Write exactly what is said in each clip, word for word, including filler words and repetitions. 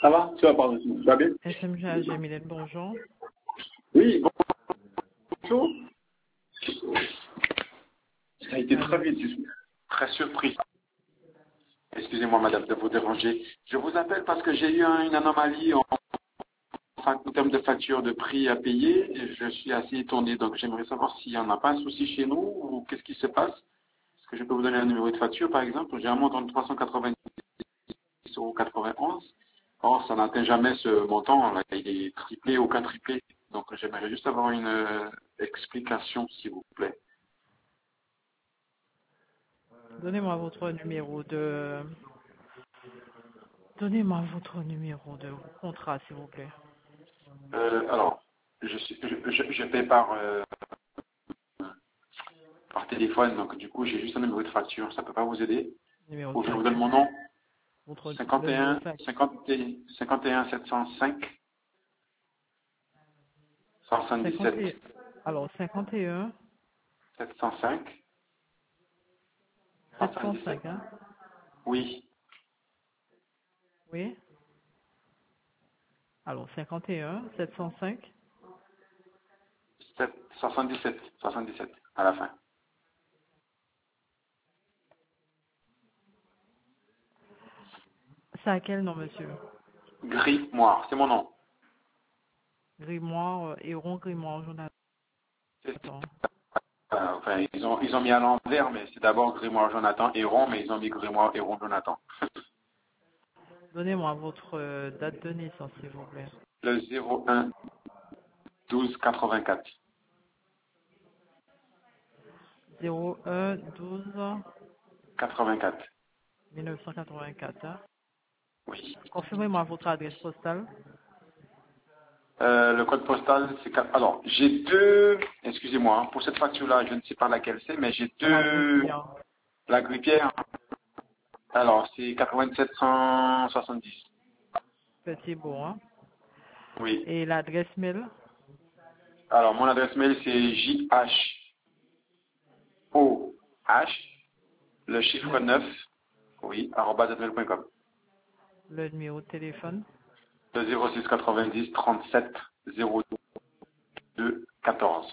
Ça va? Tu vas parler aussi. Tu vas bien? S M G A G Mylène, bonjour. Oui, bonjour. Ça a été très Allô. vite, je suis très surpris. Excusez-moi, madame, de vous déranger. Je vous appelle parce que j'ai eu un- une anomalie en, en, en termes de facture de prix à payer et je suis assez étonné. Donc, j'aimerais savoir s'il n'y en a pas un souci chez nous ou qu'est-ce qui se passe. Est-ce que je peux vous donner un numéro de facture, par exemple? J'ai un montant de trois cent quatre-vingt-dix euros quatre-vingt-onze. Or, ça n'atteint jamais ce montant. Là. Il est triplé ou quadruplé. Donc, j'aimerais juste avoir une euh, explication, s'il vous plaît. Donnez-moi votre numéro de... Donnez-moi votre numéro de contrat, s'il vous plaît. Euh, alors, je, suis, je, je, je paie par, euh, par téléphone, donc du coup, j'ai juste un numéro de facture. Ça ne peut pas vous aider? Numéro de Ou je vous donne facture. mon nom? Votre, le numéro de cinquante et un, facture. cinquante, cinquante et un sept cent cinq cinquante soixante-dix-sept et un. Alors, cinquante et un, sept cent cinq sept cent soixante-dix-sept. cinq, hein? Oui, Oui. Alors, cinquante et un, sept cent cinq. sept- soixante-dix-sept, soixante-dix-sept à la fin. C'est à quel nom, monsieur? Gris Moire, c'est mon nom. Grimoire, euh, Héron, Grimoire, C'est- Jonathan. euh, enfin, ils ont, ils ont mis à l'envers, mais c'est d'abord Grimoire Jonathan Héron, mais ils ont mis Grimoire Héron Jonathan. Donnez-moi votre euh, date de naissance, s'il vous plaît. Le zéro un douze quatre-vingt-quatre. zéro un douze quatre-vingt-quatre. mille neuf cent quatre-vingt-quatre. Hein? Oui. Confirmez-moi votre adresse postale. Euh, le code postal, c'est quatre. Alors, j'ai deux. Excusez-moi, hein, pour cette facture-là, je ne sais pas laquelle c'est, mais j'ai La deux. Grippière. La grippière. Alors, c'est quatre-vingt-sept cent soixante-dix. Petit Bourg. Hein? Oui. Et l'adresse mail. Alors, mon adresse mail, c'est J H O H, le chiffre Le, neuf, oui, arobase hotmail point com. le numéro de téléphone. Le zéro six quatre-vingt-dix trente-sept zéro deux quatorze.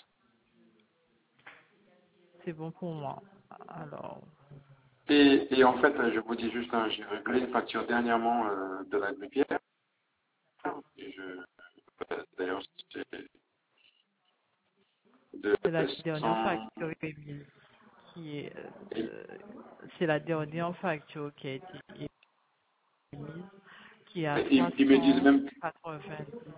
C'est bon pour moi. Alors, Et, et en fait, je vous dis juste, hein, j'ai réglé une facture dernièrement euh, de la grippière. Et je, euh, d'ailleurs, c'est de c'est la dernière cent. facture émise qui est, Et euh, c'est la dernière facture qui a été émise qui est à ils, ils me disent même, trois cent quatre-vingt-dix.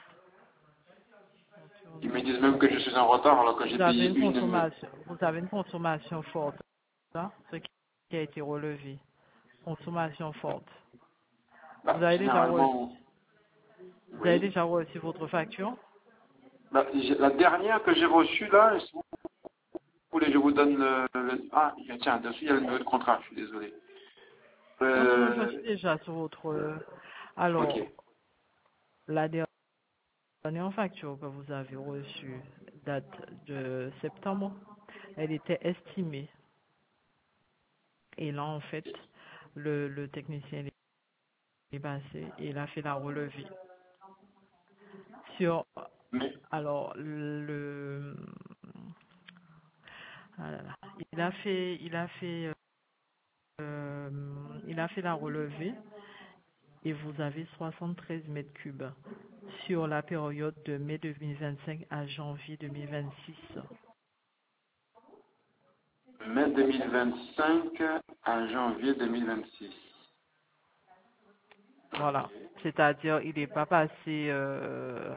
ils me disent même que je suis en retard alors que j'ai Vous avez payé une une. consommation, vous avez une consommation forte, hein, ce qui a été relevé. Consommation forte. Vous Bah, avez déjà reçu, généralement, vous avez oui. déjà reçu votre facture? Bah, j'ai- la dernière que j'ai reçue là, si vous voulez, je vous donne le. le- ah, tiens, dessus il y a le numéro de contrat. Je suis désolé. Non, non, non, je Euh, suis déjà sur votre... euh, ok. Alors, la dernière facture que vous avez reçue date de septembre. Elle était estimée. Et là, en fait, le, le technicien est passé et il a fait la relevée. Sur, Mais alors, le... ah là là, il a fait, il a fait, euh, il a fait la relevée et vous avez soixante-treize mètres cubes sur la période de mai deux mille vingt-cinq à janvier deux mille vingt-six. mai deux mille vingt-cinq à janvier deux mille vingt-six. Voilà. C'est-à-dire, il n'est pas passé, euh,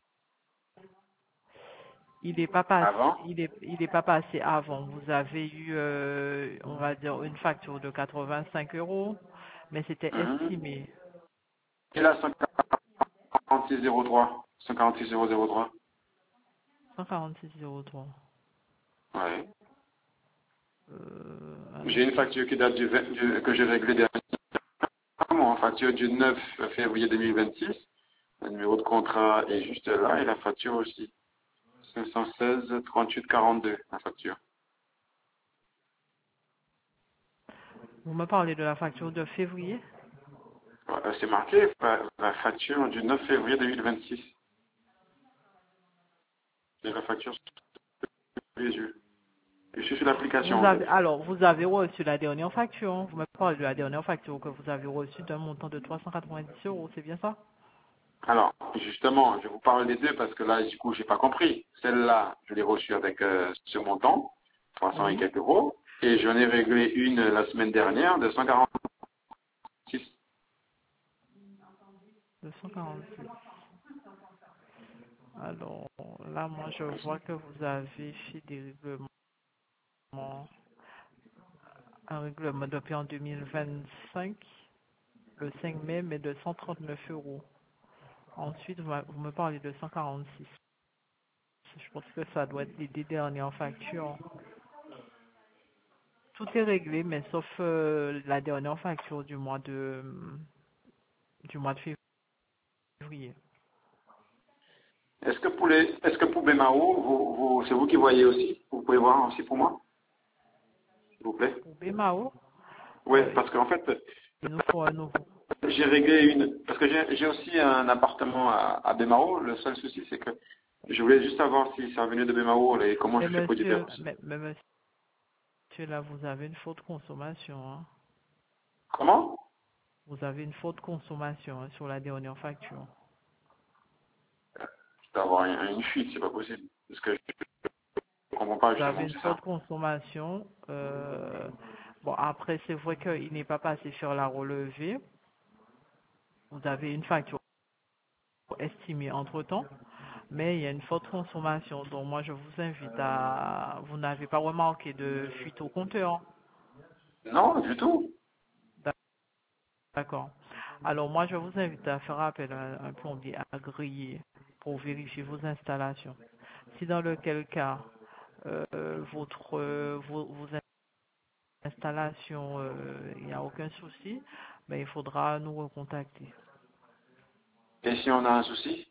il n'est pas passé, Avant. il est, il est pas passé avant. Vous avez eu, euh, on va dire, une facture de quatre-vingt-cinq euros, mais c'était Mhm. estimé. Et là, cent quarante-six zéro trois. cent quarante-six zéro zéro trois. cent quarante-six euros trois. Ouais. Euh, J'ai alors, une facture qui date du, vingt du- que j'ai réglée dernièrement, facture du neuf février deux mille vingt-six. Le numéro de contrat est juste là et la facture aussi. cinq cent seize trente-huit quarante-deux, la facture. vous me parlez de la facture de février? Euh, C'est marqué la, la facture du neuf février deux mille vingt-six. J'ai la facture sous les yeux. Je suis sur l'application Vous en fait. avez, alors, vous avez reçu la dernière facture. Vous me parlez de la dernière facture que vous avez reçue d'un montant de trois cent quatre-vingt-dix euros, c'est bien ça? Alors, justement, je vous parle des deux parce que là, du coup, j'ai pas compris. Celle-là, je l'ai reçue avec euh, ce montant, trois cents et Oui, quelques euros, et j'en ai réglé une la semaine dernière de cent quarante-six. deux cent quarante-six. Alors, là, moi, je vois que vous avez fait des règlements, un règlement depuis en deux mille vingt-cinq, le cinq mai, mais de cent trente-neuf euros. Ensuite, vous vous me parlez de cent quarante-six. Je pense que ça doit être les deux dernières factures. Tout est réglé, mais sauf euh, la dernière facture du mois de du mois de février. Est-ce que pour les, est-ce que pour Bémao, vous, vous, c'est vous qui voyez aussi? Vous pouvez voir aussi pour moi, s'il vous plaît? Pour B M A O, Oui, euh, parce qu'en fait, il nous faut un nouveau. j'ai réglé une, parce que j'ai j'ai aussi un appartement à, à Bémao. Le seul souci, c'est que je voulais juste savoir si ça venait de Bémao et comment Mais je fais pour monsieur, différencier. mais, mais monsieur, là, vous avez une faute consommation, hein. Comment? Vous avez une faute consommation, hein, sur la dernière facture. Je dois avoir une, une fuite, c'est pas possible. Parce que je ne comprends pas Vous avez justement, une c'est ça. faute consommation. Euh, bon, après, c'est vrai qu'il n'est pas passé sur la relevée. Vous avez une facture estimée entre-temps, mais il y a une forte consommation. Donc, moi, je vous invite à... Vous n'avez pas remarqué de fuite au compteur? Non, du tout. D'accord. Alors, moi, je vous invite à faire appel à un plombier agréé pour vérifier vos installations. Si dans lequel cas, euh, votre, euh, vos, vos installations, euh, il n'y a aucun souci, ben, il faudra nous recontacter. Et si on a un souci?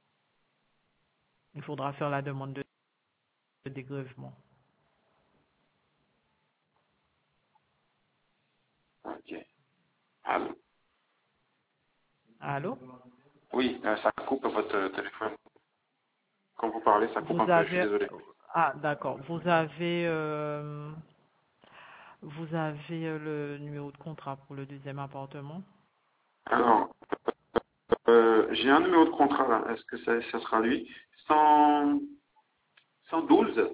Il faudra faire la demande de, de dégrèvement. Ok. Allô? Allô? Oui, euh, ça coupe votre euh, téléphone. Quand vous parlez, ça coupe Vous un peu, je suis avez... désolé. Ah, d'accord. Vous avez... euh, vous avez euh, le numéro de contrat pour le deuxième appartement? Alors, euh, j'ai un numéro de contrat là. Est-ce que ça, ça sera lui? cent, cent douze,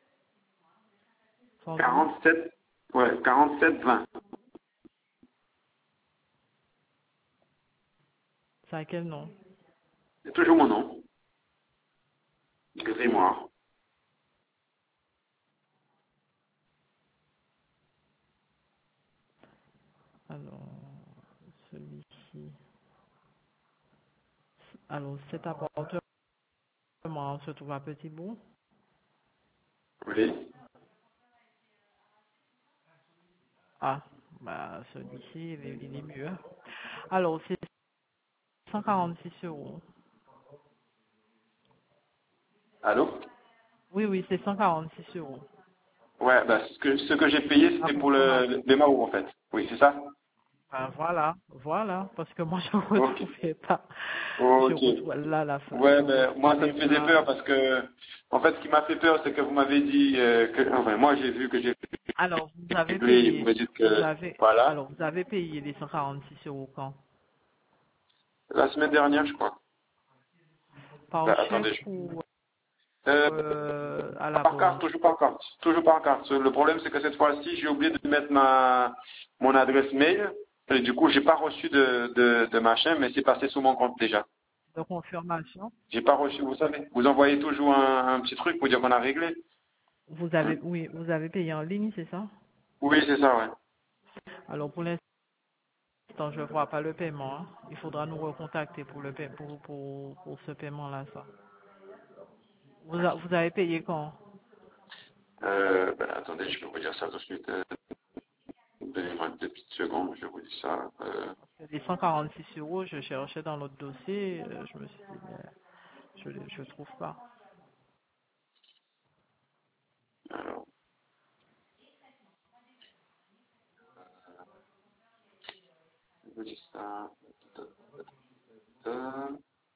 cent douze. quarante-sept, ouais, quarante-sept, vingt. C'est à quel nom? C'est toujours mon nom. Grimoire. Alors, celui-ci. Alors, cet appartement se trouve à Petit-Bourg. Oui. Ah, bah, celui-ci, il est, il est mieux, hein. Alors, c'est cent quarante-six euros. Allô? Oui, oui, c'est cent quarante-six euros. Ouais, bah, ce que, ce que j'ai payé, La c'était pour le, consommation. le Bémao, en fait. Oui, c'est ça? Ben, voilà, voilà, parce que moi, je ne Ok. retrouvais pas. Je Ok. retrouve là, la fin. Je Ouais, ben, moi, ça retrouvais me faisait pas. peur parce que, en fait, ce qui m'a fait peur, c'est que vous m'avez dit euh, que, enfin, moi, j'ai vu que j'ai Alors, vous avez réglé, vous payé, m'avez dit vous que, avez, voilà. alors, vous avez payé les cent quarante-six euros quand? La semaine dernière, je crois. Par Ben, chèque attendez, je... ou Euh, euh, à la par carte, banque? toujours par carte. Toujours par carte. Le problème, c'est que cette fois-ci, j'ai oublié de mettre ma, mon adresse mail. Et du coup, j'ai pas reçu de, de, de machin, mais c'est passé sous mon compte déjà. De confirmation? J'ai pas reçu, vous savez. Vous envoyez toujours un, un petit truc pour dire qu'on a réglé. Vous avez, oui, vous avez payé en ligne, c'est ça? Oui, c'est ça, ouais. Alors, pour l'instant, je ne vois pas le paiement, hein. Il faudra nous recontacter pour le paie- pour, pour, pour ce paiement-là, ça. Vous, a- vous avez payé quand? Euh, ben, attendez, je peux vous dire ça tout de suite. Euh, Donnez-moi deux petites secondes, je vous dis ça. Euh, Les cent quarante-six euros, je cherchais dans l'autre dossier, euh, je me suis dit, mais je ne trouve pas. alors, Je vous dis ça. Euh,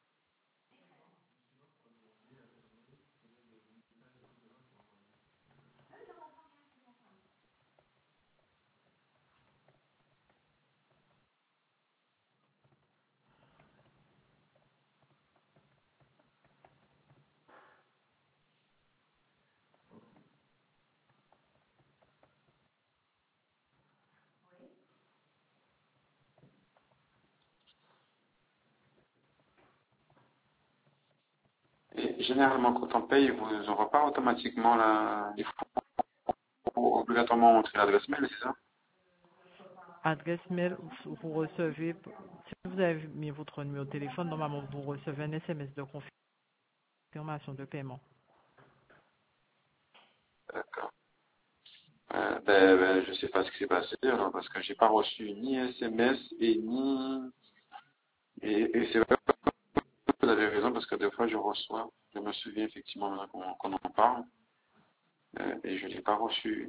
et généralement, quand on paye, vous n'aurez pas automatiquement la, il faut obligatoirement entrer l'adresse mail, c'est ça? Adresse mail, vous recevez, si vous avez mis votre numéro de téléphone, normalement vous recevez un S M S de confirmation de paiement. D'accord. Euh, ben, ben, je sais pas ce qui s'est passé alors, parce que j'ai pas reçu ni S M S et ni et, et c'est vrai que vous avez raison parce que des fois je reçois, je me souviens effectivement maintenant qu'on qu'on en parle euh, et je l'ai pas reçu.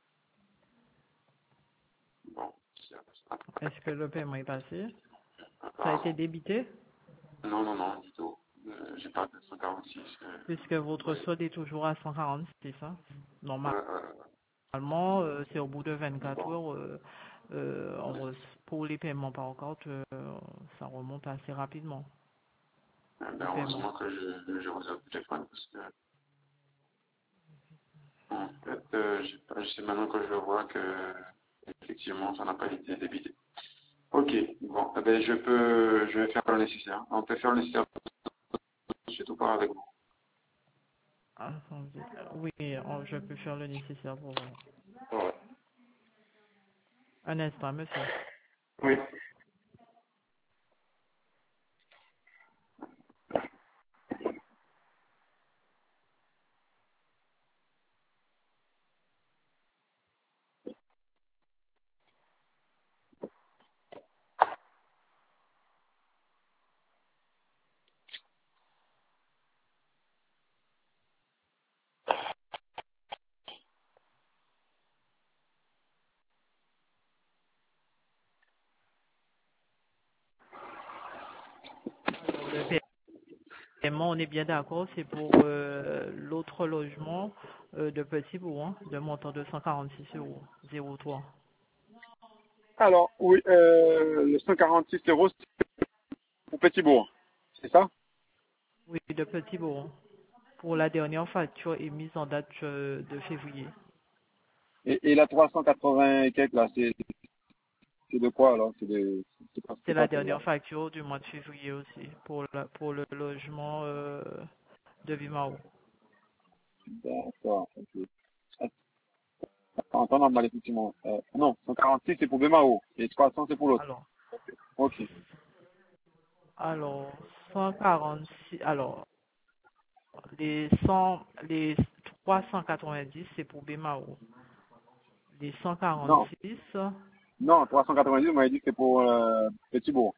Bon, c'est- Est-ce que le paiement est passé? Ça a été apparemment. débité? Non, non, non, du tout. Euh, j'ai pas de cent quarante-six. Euh, Puisque votre ouais, solde est toujours à cent quarante-six, hein? ouais, Normalement, ouais. euh, c'est au bout de vingt-quatre Bon, heures, euh, euh, on re- pour les paiements par carte, euh, ça remonte assez rapidement, euh, ben, le paiement. heureusement que je, je vous ai au téléphone parce que en fait, euh, j'ai pas- c'est maintenant que je vois que effectivement ça n'a pas été débité. Ok, bon, eh ben, je peux, je vais faire le nécessaire. On peut faire le nécessaire surtout pas avec vous. Attendez. Oui, on- je peux faire le nécessaire pour vous. Ouais. Un instant, monsieur. Oui. Alors, le paiement, on est bien d'accord, c'est pour euh, l'autre logement euh, de Petit Bourg, hein, de montant de cent quarante-six euros, zéro trois. Alors, oui, euh, le cent quarante-six euros, c'est pour Petit-Bourg, c'est ça? Oui, de Petit Bourg, hein, pour la dernière facture émise en date euh, de février. Et, et la trois cent quatre-vingts et quelques, là, c'est c'est de quoi, alors? C'est de, c'est pas, C'est c'est la pas celle-là. dernière facture du mois de février aussi, pour, la, pour le logement euh, de Vimao. D'accord, ok. En temps normal, effectivement. Euh, non, cent quarante-six, c'est pour Bémao, et trois cents, c'est pour l'autre. Alors, Ok. alors, cent quarante-six, alors, les cent, les trois cent quatre-vingt-dix, c'est pour Bemao. Les cent Non, quarante-six, non, trois cent quatre-vingt-dix, vous m'avez dit que c'est pour euh, Petit-Bourg.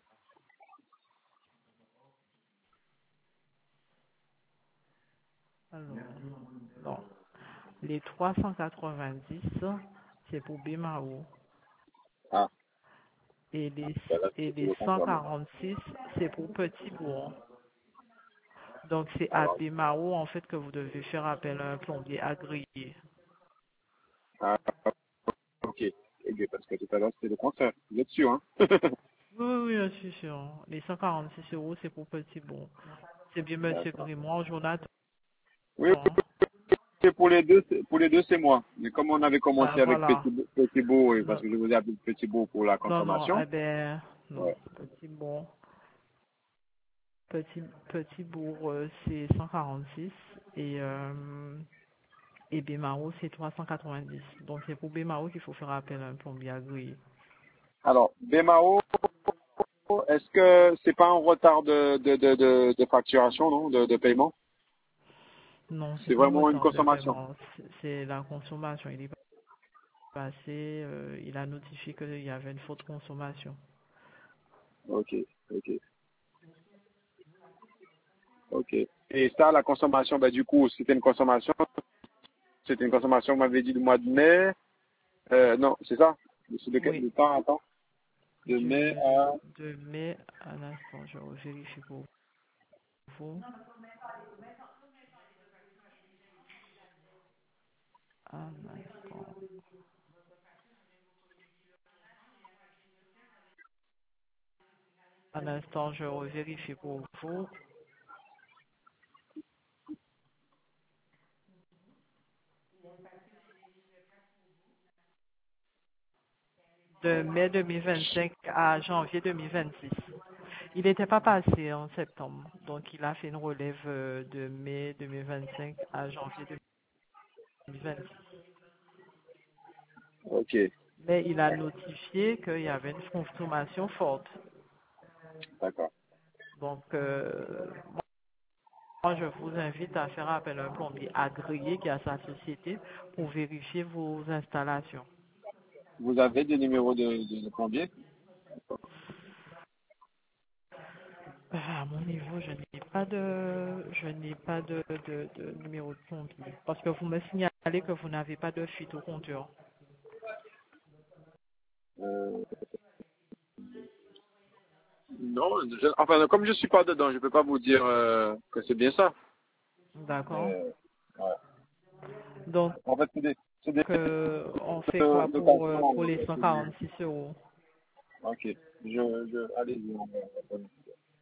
alors, non, non. Les trois cent quatre-vingt-dix, c'est pour Bemao. Ah, Et les, ben là, et c'est pour les le cent confirmer. quarante-six, c'est pour Petit Bourg. Donc, c'est à Alors, Bemao, en fait, que vous devez faire appel à un plombier agréé. ah, ok. Ok, parce que tout à l'heure, c'était le contraire. Vous êtes sûr, hein? Oui, oui, oui, je suis sûr. Les cent quarante-six euros, c'est pour Petit Bourg. C'est bien Monsieur D'accord. Grémoire, Jonathan. Oui, c'est pour les deux, c'est- pour les deux, c'est moi. Mais comme on avait Ah, commencé avec voilà. Petit, Beau- Petit Beau, et parce Non, que je vous ai appelé Petit Beau pour la non, non, consommation. eh ben, non. Ouais. Petit Bourg, Petit, Petit Bourg, euh, c'est cent quarante-six et, euh, et Bémaro, c'est trois cent quatre-vingt-dix. Donc, c'est pour Bémaro qu'il faut faire appel à un plombier agréé. Alors, Bémao, est-ce que c'est pas un retard de, de, de, de, de facturation, non, de, de paiement? Non, c'est C'est pas un vraiment une retard de consommation. paiement, c'est c'est la consommation. Il est passé, euh, il a notifié qu'il y avait une faute de consommation. Ok, ok, ok. Et ça, la consommation, bah, du coup, c'était une consommation, c'était une consommation, vous m'avez dit, du mois de mai. Euh, non, c'est ça? C'est de, quel- Oui, de temps à temps? De du mai à... de mai à l'instant, je vérifie pour vous. Un instant. Un instant, je vérifie pour vous. De mai deux mille vingt-cinq à janvier deux mille vingt-six. Il n'était pas passé en septembre, donc il a fait une relève euh, de mai deux mille vingt-cinq à janvier deux mille vingt-six. Ok, Mais il a notifié qu'il y avait une consommation forte. d'accord. Donc, euh, moi, je vous invite à faire appel à un plombier agréé qui a sa société pour vérifier vos installations. Vous avez des numéros de, de, de plombier? Euh, À mon niveau, je n'ai pas de, je n'ai pas de, de, de numéro de plombier. Parce que vous me signalez que vous n'avez pas de fuite au compteur. Euh, non, je, enfin, comme je suis pas dedans, je peux pas vous dire euh, que c'est bien ça. D'accord. Mais, ouais. Donc, En fait, c'est des, c'est des euh, on fait quoi euh, pour, euh, locations. pour les euh, cent c'est du- quarante-six euros? Ok, je, je, allez-y. on va- on va-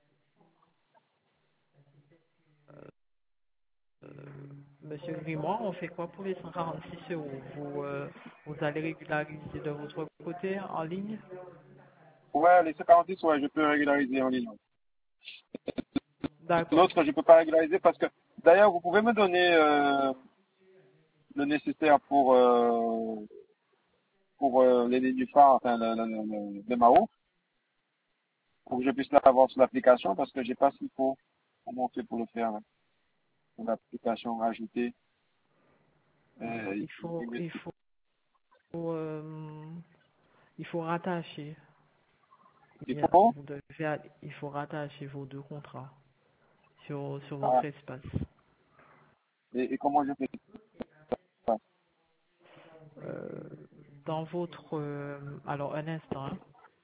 Euh, Monsieur Grimoire, on fait quoi pour les cent quarante-six euros? Vous, euh, vous allez régulariser de votre côté en ligne? Ouais, les cent quarante-six, ouais, je peux régulariser en ligne. D'accord. L'autre, je peux pas régulariser parce que, d'ailleurs, vous pouvez me donner euh, le nécessaire pour euh, pour euh, les nénuphars, enfin le, le, le, le D M A O, pour que je puisse l'avoir sur l'application parce que j'ai pas ce qu'il faut. Comment on fait pour le faire là, sur l'application ajoutée. Euh, Il faut, il me- il faut, euh, il faut rattacher. il Il y a- faut vous devez, il faut rattacher vos deux contrats sur, sur ah, votre espace. et, et comment je fais ça? Euh, dans votre, euh, alors un instant, hein.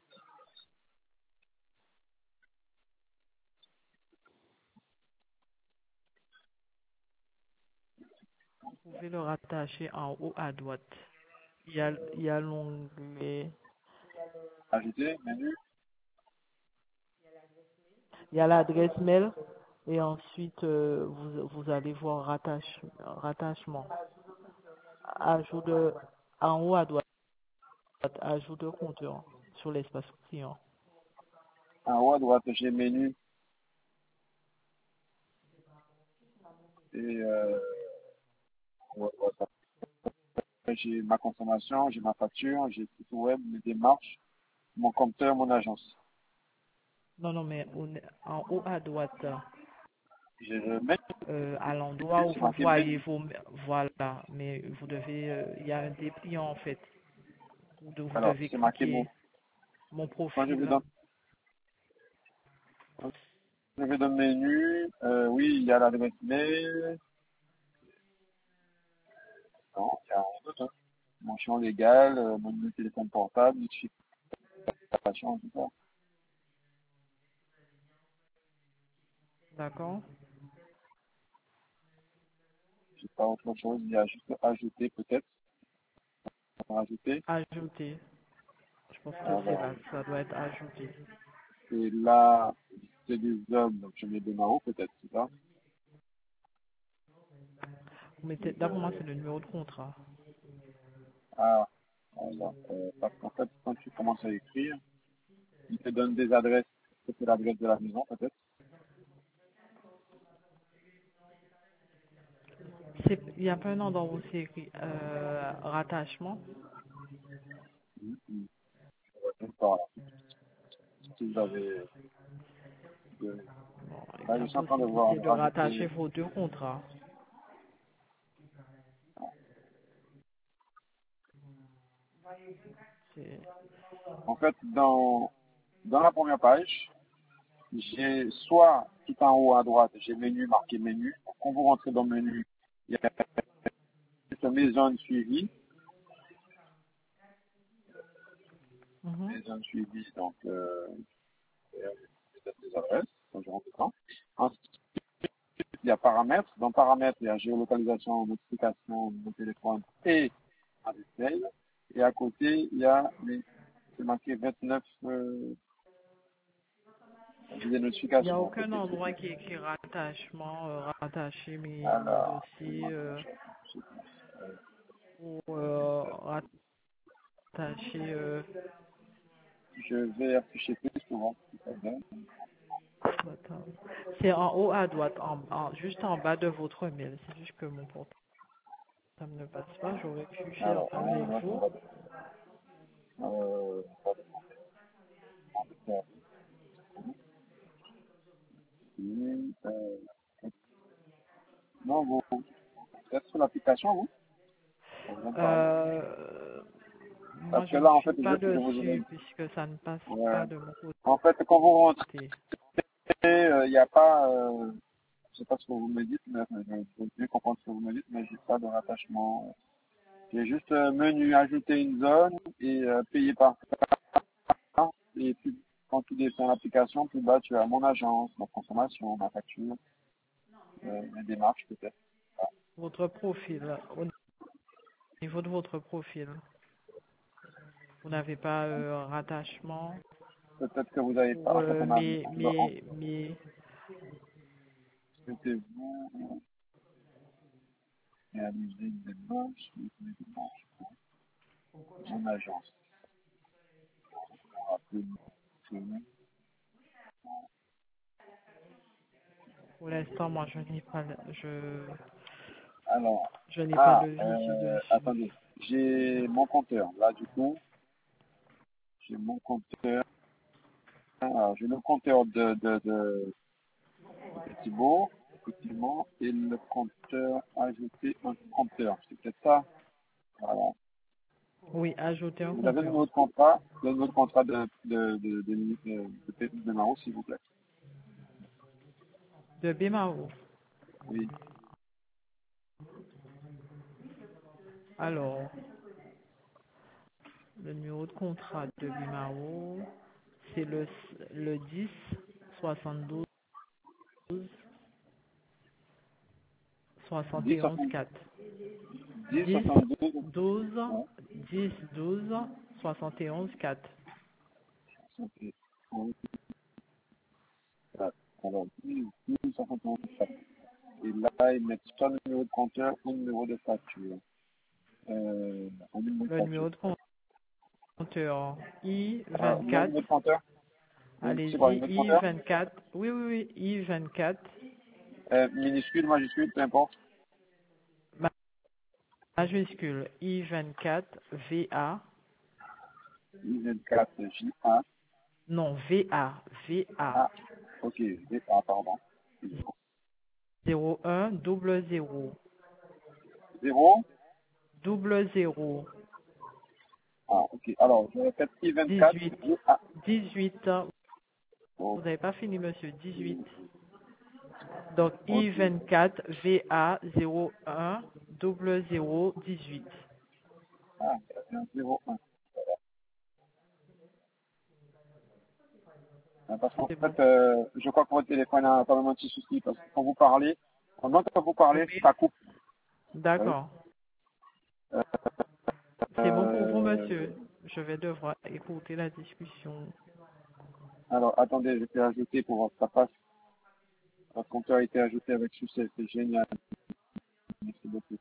Vous pouvez le rattacher en haut à droite. Il y a, il y a l'onglet, Ajouter, menu. il y a l'adresse mail et ensuite euh, vous, vous allez voir rattache, rattachement. Ajout de, en haut à droite, ajout de compteur sur l'espace client. En haut à droite, j'ai menu et euh, ouais, ouais, ça. J'ai ma consommation, j'ai ma facture, j'ai le site web, mes démarches, mon compteur, mon agence. Non, non, mais on- en haut à droite, J'ai le menu, euh, à l'endroit où c'est vous marqué menu. voyez vos, voilà, mais vous devez, euh, il y a un dépliant en fait, où de- vous Alors, devez c'est marqué cliquer mon. mon Quand je vais profil. dans, quand je vais dans le menu, euh, oui, il y a l'adresse mail. Non, il y a rien d'autre. Hein. Mention légale, euh, mon numéro de téléphone portable, notification, tout ça. D'accord? J'ai pas autre chose. Il y a juste ajouter peut-être. Rajouter. Ajouter. Je pense que c'est Alors, là, que ça doit être ajouté. et là, c'est des hommes, donc je mets des maraux peut-être, c'est ça. Vous mettez, Et, là pour moi euh, c'est le numéro de contrat. ah, alors, euh, parce qu'en fait, quand tu commences à écrire, il te donne des adresses. C'est l'adresse de la maison peut-être. C'est, il y a pas un endroit où c'est écrit euh, rattachement. Mhm, mhm. Je sais pas, si vous avez, de- Bon, il là, y je a suis en train de voir possibilité de rattacher rajouter. vos deux contrats. C'est, En fait, dans, dans la première page, j'ai soit tout en haut à droite, j'ai menu marqué menu. Quand vous rentrez dans le menu, il y a cette maison suivie. Mhm. Et un suivi, donc, euh, peut-être des adresses, donc je rentre dedans. Ensuite, il y a paramètres. Dans paramètres, il y a géolocalisation, notification, de téléphone et adresse mail. Et à côté, il y a les, c'est marqué vingt-neuf, euh, des Il n'y a notifications. aucun endroit qui est écrit rattachement, euh, rattacher mes, mon Alors, dossier euh, ou euh, rattacher. Euh, je vais afficher plus souvent. attends. C'est en haut à droite, en, en- juste en bas de votre mail. C'est juste que mon portable ne passe pas. J'aurais pu faire Alors, ça on avec va, on vous. va, euh, on va faire ici, euh, non, vous, vous êtes sur l'application, vous? On vient de parler. Euh, moi, Parce que je ne là, en suis fait, je, pas je vous ai dessus puisque ça ne passe ouais. pas de mon En fait, quand vous rentrez, côté. il n'y a pas, euh, je sais pas ce que vous me dites, mais euh, je veux bien comprendre ce que vous me dites, mais j'ai pas de rattachement. J'ai juste euh, menu, ajouter une zone et euh, payer par carte. Et puis, quand tu descends l'application, plus bas, tu as mon agence, ma consommation, ma facture, euh, mes démarches peut-être. Votre profil, au niveau de votre profil, vous n'avez pas euh, rattachement Peut-être que vous avez pas, pour en fait, euh, on a, mes, on doit, mes, mes, c'était vous, réaliser une démarche, une démarche, mon agence. Rappelez-moi. pour l'instant, moi, je n'ai pas, le- je, Alors, je n'ai pas ah, de visu euh, dessus. attendez, j'ai mon compteur. Là, du coup, j'ai mon compteur. Alors, j'ai le compteur de, de, de, de Thibaut, effectivement, et le compteur ajouté un compteur. C'est peut-être ça. Voilà. Oui, ajouter un Vous avez le compteur numéro de contrat, le numéro de contrat de, de, de, de, de, de, de, de Maro, s'il vous plaît. de B M A O. Oui. Alors, le numéro de contrat de B M A O, c'est le, le dix soixante-douze soixante dix, et onze soixante, quatre. dix, dix, soixante-douze, douze, ouais, dix, douze, soixante et onze quatre. soixante, quatre. Alors, dix, dix, soixante-douze, quatre. Et là, ils mettent soit le numéro de compteur ou le numéro de facture. Euh, un numéro de Le facture. numéro de compteur I Ah, le vingt-quatre. numéro de compteur? Oui, c'est quoi, le Allez-y, numéro de I compteur? vingt-quatre. Oui, oui, oui, I vingt-quatre. Euh, minuscule, majuscule, peu importe. Majuscule I vingt-quatre V A. I vingt-quatre J A. Non, V A. V A. Ah, ok, V A, pardon. zéro un double zéro. zéro. Double zéro. Ah, ok. Alors, je répète, I vingt-quatre dix-huit. J A. dix-huit. Oh, Vous n'avez pas fini, monsieur. dix-huit. Donc, ok. I vingt-quatre V A zéro un double zéro dix-huit. Ah, c'est un zéro un. Ah, parce qu'en C'est bon. fait, euh, je crois que votre téléphone a quand même un petit souci, parce que quand vous parlez, pendant que vous parlez, Oui. ça coupe. Vous voyez. D'accord. C'est bon pour vous, Euh, monsieur. Je vais devoir écouter la discussion. alors, attendez, je vais ajouter pour voir que ça passe. Votre compteur a été ajouté avec succès, c'est génial. Merci beaucoup.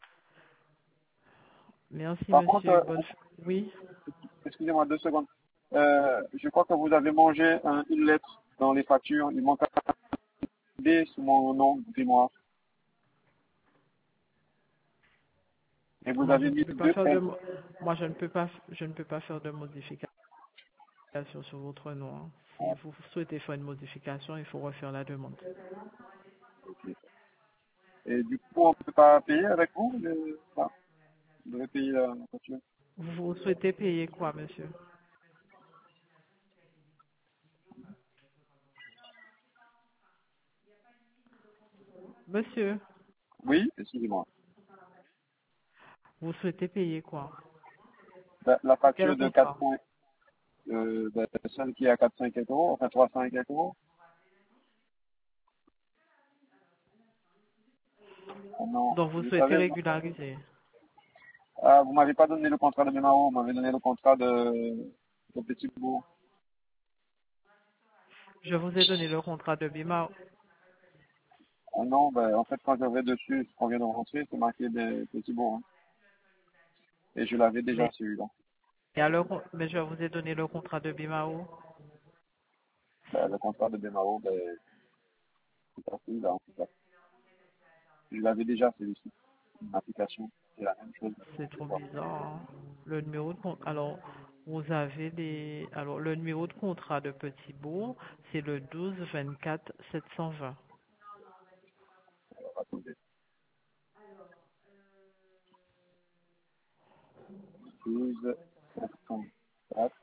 Merci, Par contre, monsieur. euh, Bonne... Oui. excusez-moi deux secondes. Euh, je crois que vous avez mangé un- une lettre dans les factures. Il manque un D sous mon nom de mémoire. Et vous Moi, je avez ne mis peux pas deux faire de, N. mo- moi, je ne peux pas, je ne peux pas faire de modification sur votre nom. Hein. Si vous souhaitez faire une modification, il faut refaire la demande. Et du coup, on ne peut pas payer avec vous le... enfin, vous devez payer la facture. Vous souhaitez payer quoi, monsieur? Monsieur, Oui, excusez-moi. vous souhaitez payer quoi? La, la Quel facture de quatre contrat? points. euh, ben, celle qui est à quatre cents et quelques euros, enfin trois cents et quelques euros. Ah non, Donc vous vous souhaitez savez, régulariser. ah, vous m'avez pas donné le contrat de Bémao, vous m'avez donné le contrat de, de Petit Bourg. Je vous ai donné le contrat de Bimao. Ah non, ben, en fait, quand je vais dessus, on vient de rentrer, c'est marqué des Petits Bourg. Hein. Et je l'avais déjà, Mais, celui-là. il y a le con- mais je vous ai donné le contrat de Bimao. Ben, le contrat de Bémao, ben, c'est pas celui-là, en tout cas. Je l'avais déjà, celui-ci. Une application, c'est la même chose. C'est trop bizarre, hein. Le numéro de con- alors vous avez les alors le numéro de contrat de Petit Bourg, c'est le douze vingt-quatre sept cent vingt. Alors, attendez. douze, sept cent quatre,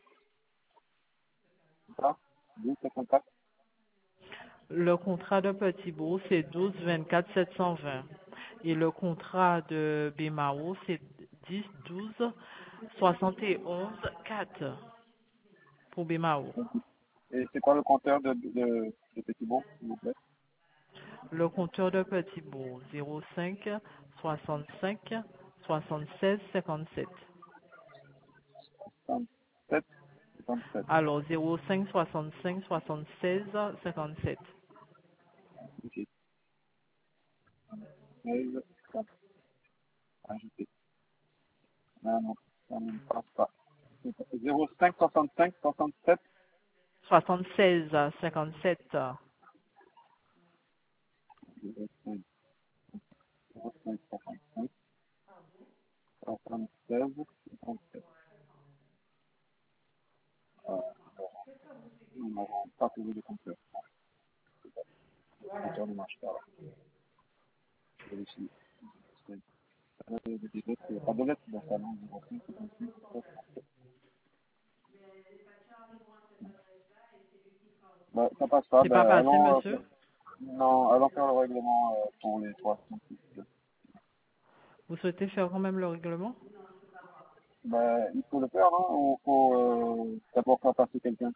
c'est ça? douze, sept cent quatre. Le contrat de Petit Bourg, c'est douze vingt-quatre sept cent vingt. Et le contrat de Bimao, c'est dix douze soixante et onze quatre pour Bimao. Et c'est quoi le compteur de, de, de Petit Bourg, s'il vous plaît? Le compteur de Petit Bourg, zéro cinq soixante-cinq soixante-seize cinquante-sept. soixante-sept, soixante-sept. Alors zéro cinq soixante-cinq soixante-seize cinquante-sept. Ok. seize, quatre, ajouté. Non, non, ça ne passe pas. zéro cinq soixante-cinq soixante-sept. soixante-seize cinquante-sept. zéro cinq soixante-cinq soixante-seize cinquante-sept. Euh, nous n'avons pas trouvé de compteur. Le compteur ne marche pas là. Je vais essayer. Euh, il n'y a pas de lettres dans ça, non? zéro cinq soixante-cinq soixante-sept. Bah, ça passe pas. C'est pas Bah, passé, allons, euh, monsieur? non, allons faire le règlement euh, pour les trois cent six. Vous souhaitez faire quand même le règlement? Bah, il faut le faire, hein, ou faut euh, d'abord faire passer quelqu'un.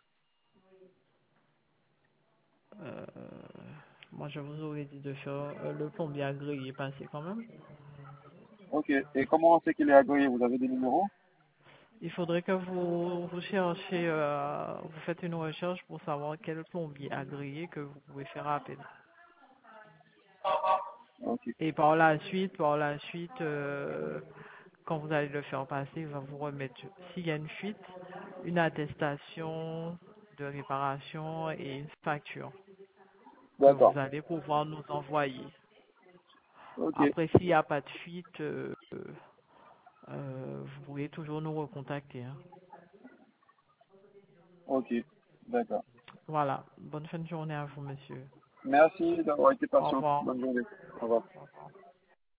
Euh, moi, je vous aurais dit de faire euh, le plombier agréé passer quand même. Ok. Et comment on sait qu'il est agréé? Vous avez des numéros? Il faudrait que vous, vous cherchez, euh, vous faites une recherche pour savoir quel plombier agréé que vous pouvez faire appel. Ok. Et par la suite, par la suite, euh, quand vous allez le faire passer, il va vous remettre, s'il y a une fuite, une attestation de réparation et une facture que D'accord. vous allez pouvoir nous envoyer. Ok. Après, s'il n'y a pas de fuite, euh, euh, vous pourrez toujours nous recontacter, hein. Ok. D'accord. Voilà. Bonne fin de journée à vous, monsieur. Merci d'avoir été Au patient. revoir. Bonne journée. Au revoir. Au revoir.